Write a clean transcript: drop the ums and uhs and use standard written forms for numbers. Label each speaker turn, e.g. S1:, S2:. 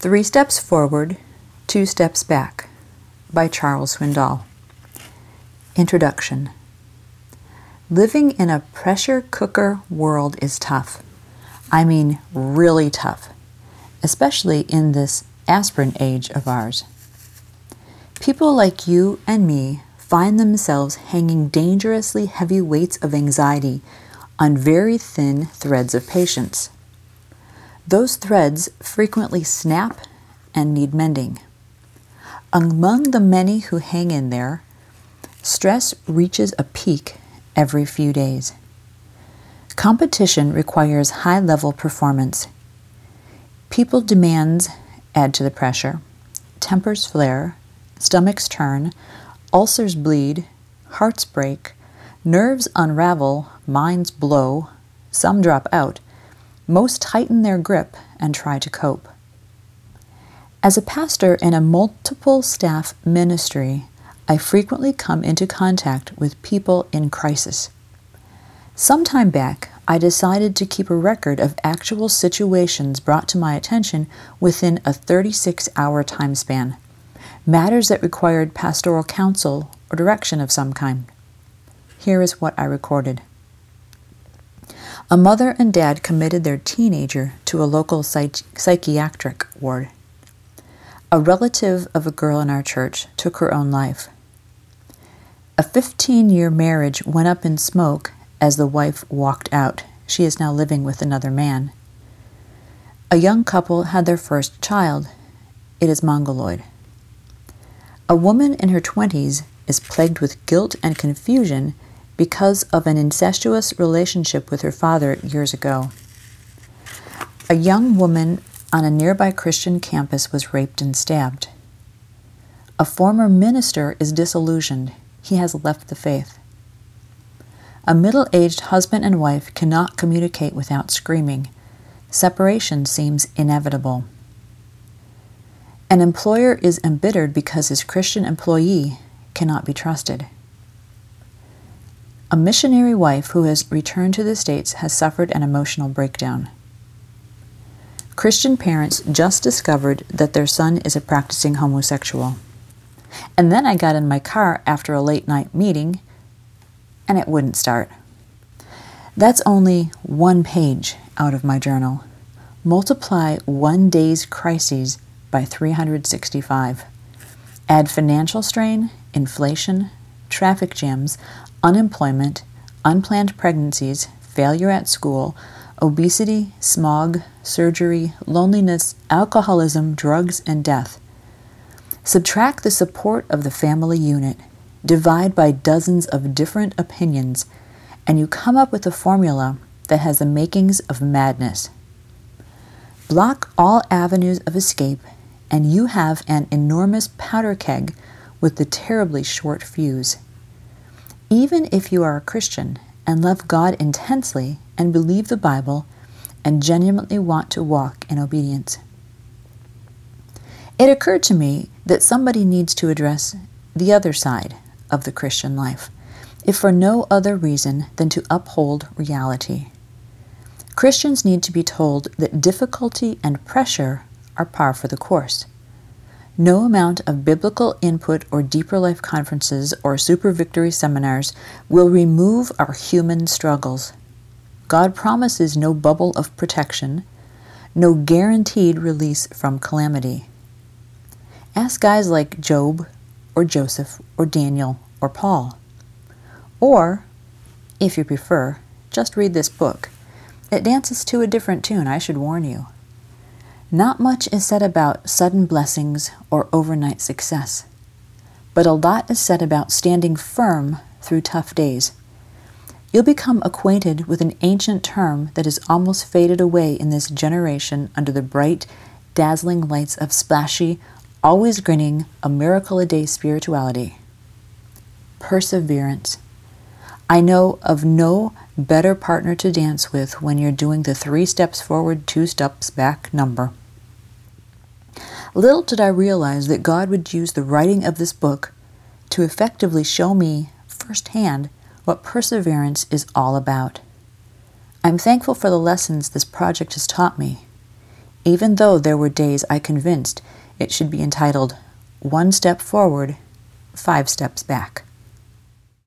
S1: 3 Steps Forward, 2 Steps Back by Charles Swindoll. Introduction. Living in a pressure cooker world is tough. I mean really tough, especially in this aspirin age of ours. People like you and me find themselves hanging dangerously heavy weights of anxiety on very thin threads of patience. Those threads frequently snap and need mending. Among the many who hang in there, stress reaches a peak every few days. Competition requires high-level performance. People demands add to the pressure. Tempers flare, stomachs turn, ulcers bleed, hearts break, nerves unravel, minds blow, some drop out, most tighten their grip and try to cope. As a pastor in a multiple staff ministry, I frequently come into contact with people in crisis. Some time back, I decided to keep a record of actual situations brought to my attention within a 36-hour time span, matters that required pastoral counsel or direction of some kind. Here is what I recorded. A mother and dad committed their teenager to a local psychiatric ward. A relative of a girl in our church took her own life. A 15-year marriage went up in smoke as the wife walked out. She is now living with another man. A young couple had their first child. It is mongoloid. A woman in her 20s is plagued with guilt and confusion because of an incestuous relationship with her father years ago. A young woman on a nearby Christian campus was raped and stabbed. A former minister is disillusioned. He has left the faith. A middle-aged husband and wife cannot communicate without screaming. Separation seems inevitable. An employer is embittered because his Christian employee cannot be trusted. A missionary wife who has returned to the States has suffered an emotional breakdown. Christian parents just discovered that their son is a practicing homosexual. And then I got in my car after a late-night meeting, and it wouldn't start. That's only one page out of my journal. Multiply one day's crises by 365. Add financial strain, inflation, traffic jams, unemployment, unplanned pregnancies, failure at school, obesity, smog, surgery, loneliness, alcoholism, drugs, and death. Subtract the support of the family unit, divide by dozens of different opinions, and you come up with a formula that has the makings of madness. Block all avenues of escape, and you have an enormous powder keg with the terribly short fuse. Even if you are a Christian and love God intensely and believe the Bible and genuinely want to walk in obedience. It occurred to me that somebody needs to address the other side of the Christian life, if for no other reason than to uphold reality. Christians need to be told that difficulty and pressure are par for the course. No amount of biblical input or deeper life conferences or super victory seminars will remove our human struggles. God promises no bubble of protection, no guaranteed release from calamity. Ask guys like Job or Joseph or Daniel or Paul. Or, if you prefer, just read this book. It dances to a different tune, I should warn you. Not much is said about sudden blessings or overnight success, but a lot is said about standing firm through tough days. You'll become acquainted with an ancient term that has almost faded away in this generation under the bright, dazzling lights of splashy, always grinning, a miracle-a-day spirituality. Perseverance. I know of no better partner to dance with when you're doing the 3 steps forward, 2 steps back number. Little did I realize that God would use the writing of this book to effectively show me firsthand what perseverance is all about. I'm thankful for the lessons this project has taught me. even though there were days I convinced it should be entitled 1 Step Forward, 5 Steps Back.